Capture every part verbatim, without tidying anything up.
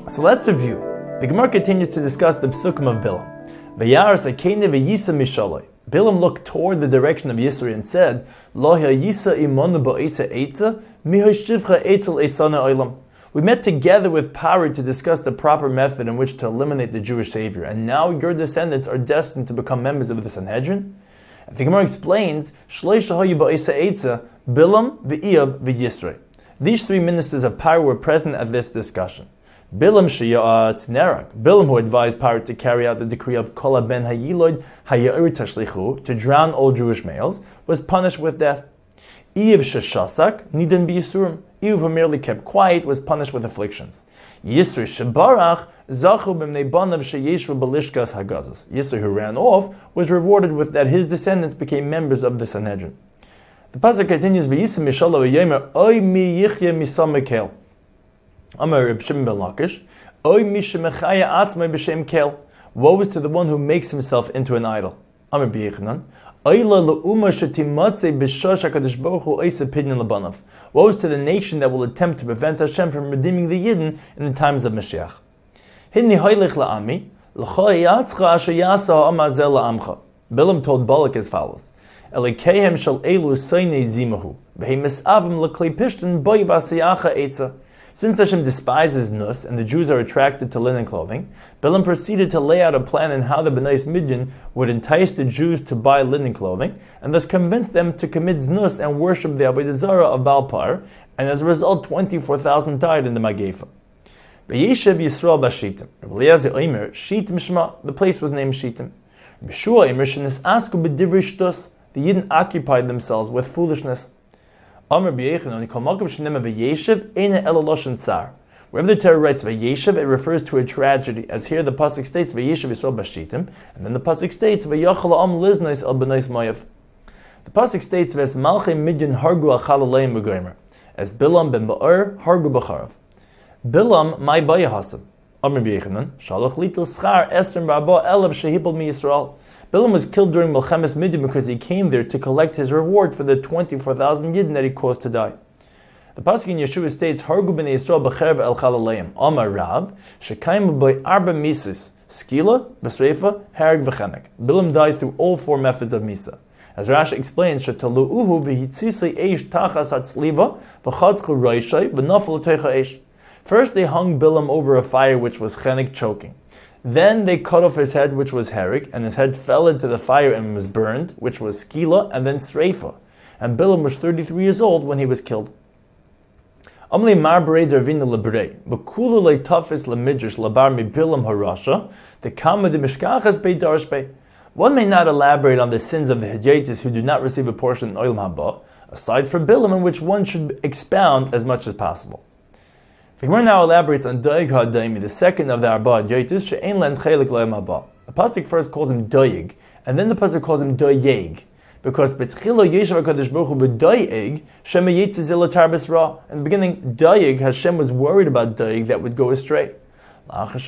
So let's review. The Gemara continues to discuss the psukim of Bilam. V'yaras akene v'yisa mishaloi. Bilam looked toward the direction of Yisri and said, Lo ha'yisa imonu ba'isa eitza, mi ha'shivcha eitzel eisana oilam. We met together with Pari to discuss the proper method in which to eliminate the Jewish savior, and now your descendants are destined to become members of the Sanhedrin? And the Gemara explains, Shleisha ha'yu ba'isa eitza, Bilam, v'iyav, v'yisri. These three ministers of Pari were present at this discussion. Bilam sheya'at nerak, Bilam who advised Pari to carry out the decree of Kola ben hayiloid haya'ir tashlichu, to drown all Jewish males, was punished with death. Eiv sheshasak nidin b'yisurim, Eiv who merely kept quiet was punished with afflictions. Yisri shebarach zachu b'mnei banav sheyeshvu b'lishkas hagazas. Yisri who ran off was rewarded with that his descendants became members of the Sanhedrin. The pasuk continues, v'yisem mishallah v'yomer oy mi yichye misam mekel. Amar Reb Shimon ben Lakish, oy mi shemechaya atzmai b'shem kel. Woe is to the one who makes himself into an idol. Amar b'yichnan, oy la le'uma shetimatzei b'shosh hakadosh baruch hu oisa pidyon lebanav. Woe is to the nation that will attempt to prevent Hashem from redeeming the Yidden in the times of Mashiach. Hinni hoylech la'ami, l'cho yatzcha asher yasa ha'amazel la'amcha. Bilam told Balak as follows, Elikeihem shal elu soinei zimahu, v'hei misavim l'klei pishtin boi v'asiyacha etza. Since Hashem despises nus and the Jews are attracted to linen clothing, Bilam proceeded to lay out a plan on how the Bnei Midian would entice the Jews to buy linen clothing and thus convince them to commit znus and worship the Avodah Zarah of Baal-Par, and as a result twenty-four thousand died in the Magefa. V'yeshev Yisrael b'Shittim. Eliezer Omer, Shittim Shema, the place was named Shittim. B'Shua Omer shenis asku b'divrei shtus, the Yidden occupied themselves with foolishness. Amar b'Yechanan, kol makom shenema v'yeshev, eina ela loshen tsar. Wherever the Torah writes v'yeshev, it refers to a tragedy, as here the pasuk states v'yeshev Yisrael b'Shittim, and then the pasuk states v'yachal ha'am liznais el b'nais mayav. The pasuk states v'es malchei midyan hargu achalaleim b'gomer, as Bilam ben Ba'ur hargu b'charav. Bilam my bayahasim. Amar b'Yechanan, shalach litil schar esrim rabba elav shehipol mi Yisrael. Bilam was killed during Melchemes Midian because he came there to collect his reward for the twenty-four thousand Yidden that he caused to die. The pasuk in Yeshua states, Hargu b'nei Yisrael b'cherv el chalaleim. Amar Rav, shekayim b'bay arba mises, skila, b'sreifa, harg v'chenek. Bilam died through all four methods of misa. As Rashi explains, shetalu'uhu v'hitzisei eish tachas hatzliva, v'chatzchu roishai, v'nafel teicha eish. First they hung Bilam over a fire which was chenek, choking. Then they cut off his head, which was herek, and his head fell into the fire and was burned, which was skila, and then sreifa. And Bilam was thirty-three years old when he was killed. Amli marbrei dervina lebrei, b'kulu leitafis lemidrash labar mi Bilam harasha, the kama de mishkachas bei darshbei. One may not elaborate on the sins of the Hidyatis who do not receive a portion in Olam Haba, aside from Bilam, in which one should expound as much as possible. The Gemara now elaborates on Doeg HaDaimi, the second of the Arba Hidyatis, she'ein len chelik lo'em haba. The pasuk first calls him Doeg, and then the pasuk calls him Doeg, because betchila yeshav HaKadosh Baruch Hu b'Doeg, Shema yitzizil atar b'sra. In the beginning, Doeg, Hashem was worried about Doeg that would go astray. But after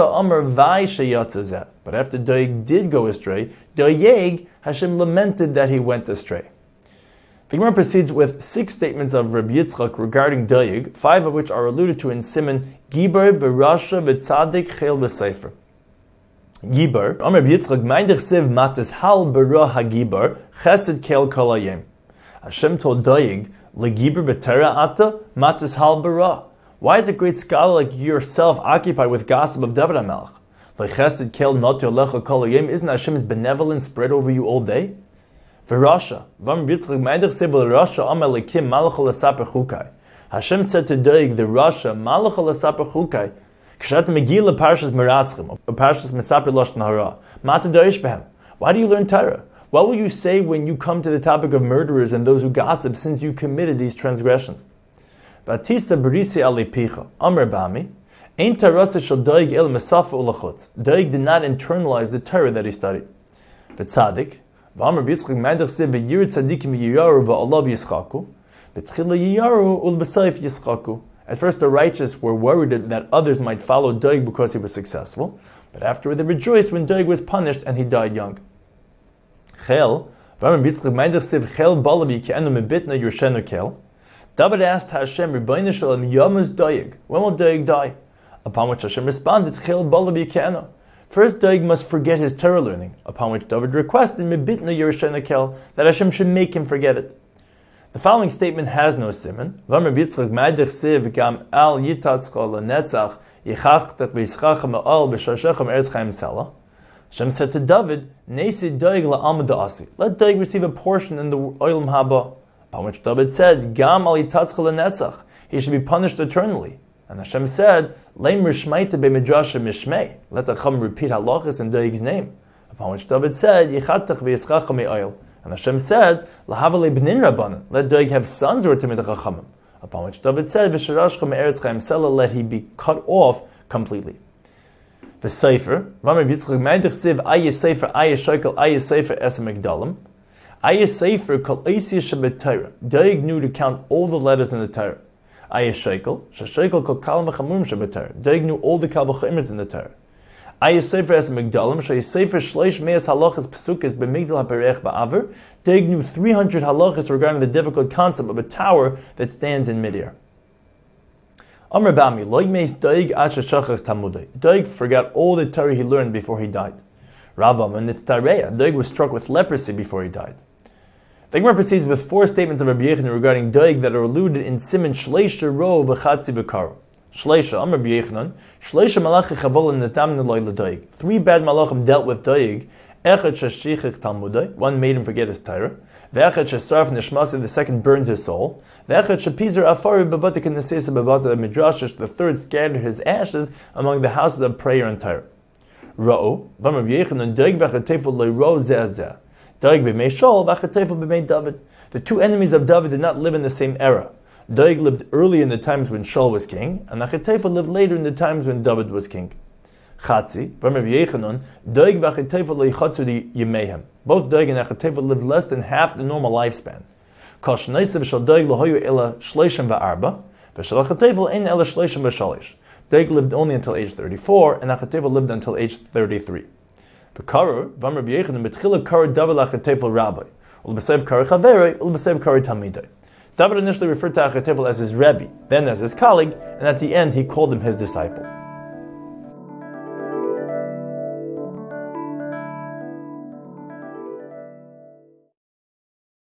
Doeg did go astray, Doeg, Hashem lamented that he went astray. The Gemara proceeds with six statements of Rabbi Yitzchak regarding Doeg, five of which are alluded to in Siman Gibar, V'Rasha, V'Tzadik, Chel, V'Sefer. Gibar, Amar Rabbi Yitzchak, Meindich Siv Matis Hal Bara HaGibar, Chesed Kel Kol Hayom. Hashem told Doeg, Legibar B'Tera Ata, Matis Hal Bara. Why is a great scholar like yourself occupied with gossip of David HaMelech? Chesed Kel Not Yolecha Kol Hayom, isn't Hashem's benevolence spread over you all day? V'Rasha, Hashem said to Doeg, the Rasha, Malach l'saper chukai, Kshat megila parshas meratzchim, or parshas mesaper lashon hara, mata dorish behem. Why do you learn Torah? What will you say when you come to the topic of murderers and those who gossip, since you committed these transgressions? Batista berisi alipicha, Amr bami, Ein tarasa shel Doeg el mesafer ulachutz. Doeg did not internalize the Torah that he studied. V'tzadik, V'amar b'yitzchak meidach siv v'yir tzadikim yiyaru v'alav yischaku, v'tchila yiyaru ulb'sayif yischaku. At first the righteous were worried that others might follow Doeg because he was successful, but afterward they rejoiced when Doeg was punished and he died young. Chel, v'amar b'yitzchak meidach siv chel balav yike'enu mebitna yershenu kel. David asked Hashem, Rebbeinu Shalom, Yomuz Doeg, when will Doeg die? Upon which Hashem responded, Chil balav yikeno. First, Doeg must forget his Torah learning, upon which David requested Mebitna Yerushena Kel, that Hashem should make him forget it. The following statement has no siman. V'amar Yitzchak ma'adich siv gam al yitatzcha lenetzach yichachtach v'yischach ma'al b'shashechem eretz chaim sela. Hashem said to David, Nesi Doeg la'amad da'asi. Let Doeg receive a portion in the oilam haba. Upon which David said, Gam al yitatzcha lenetzach. He should be punished eternally. And Hashem said, Leim rishmaita be'midrasha mishmei. Let the Chacham repeat halachas in Doeg's name. Upon which David said, Yichattach v'yischacha me'oil. And Hashem said, Lahavale b'nin rabbanan. Let Doeg have sons who are Tamid Chachamim. Upon which David said, V'sharashcha me'eretz chaim sela. Let he be cut off completely. The Sefer, V'amar Yitzchak ma'adich siv ayeh sefer ayeh shekel ayeh sefer es migdalim. Ayeh sefer kol eisiyah shabbat Torah. Doeg knew to count all the letters in the Torah. Ayah shekel, shashekel kol kal mechamurim shabbat Torah. Doeg knew all the kal v'chimers in the Torah. Ayah sefer es migdalim, shayeh sefer shleish me'as halachas pesukes b'migdal haperech ba'aver. Doeg knew three hundred halachas regarding the difficult concept of a tower that stands in midair. Amr Bami, loig meis Doeg ad sheshachach tamudei. Doeg forgot all the Torah he learned before he died. Rav Aman, it's Tareya. Doeg was struck with leprosy before he died. The Gemara proceeds with four statements of Rabbi Yechanan regarding Doeg that are alluded in Siman Shleisha Ro B'chatzi B'karo. Shleisha, Amr Rabbi Yechanan, Shleisha Malachi Chavol Nezdam Neloy LeDoeg. Three bad malachim dealt with Doeg. Echad Shashichich Talmudei. One made him forget his Torah. Ve'echad Shasarf Nishmasi. The second burned his soul. Ve'echad Shapizar Afari B'batik Nesesa B'bata Midrashish. The third scattered his ashes among the houses of prayer and Torah. Ra'o, Vam Rabbi Yechanan, Doeg V'chatefel Le'ro Zeh Doeg b'mei Shaul, V'chatefel b'mei David. The two enemies of David did not live in the same era. Doeg lived early in the times when Shaul was king, and Achatefel lived later in the times when David was king. Chatzi, Vam Rabbi Yechanan, Doeg v'Achatefel le'chatzu di yemehem. Both Doeg and Achatefel lived less than half the normal lifespan. Kol shneisa v'shal Doeg lohoyu ela shleishim v'arba, v'shal Achatefel ein ela shleishim v'shalish. Doeg lived only until age thirty-four, and Achatefel lived until age thirty-three. V'karer, Vam Rabbi Yechanan, betchila karer David Achatefel rabbi, ulb'sev karer chaverei, ulb'sev karer talmidei. David initially referred to Achatefel as his Rebbe, then as his colleague, and at the end he called him his disciple.